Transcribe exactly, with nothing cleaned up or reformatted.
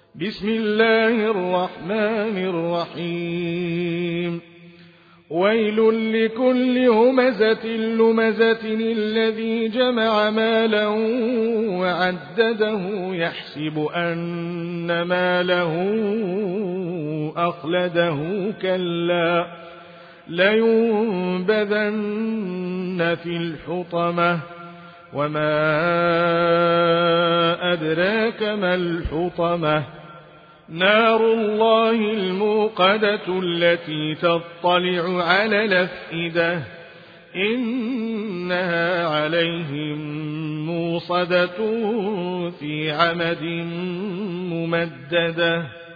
بسم الله الرحمن الرحيم ويل لكل همزة لمزة الذي جمع مالا وعدده يحسب أن ماله أخلده كلا لينبذن في الحطمة وما أدراك ما الحطمة نار الله الموقدة التي تطلع على الأفئدة إنها عليهم موصدة في عمد ممددة.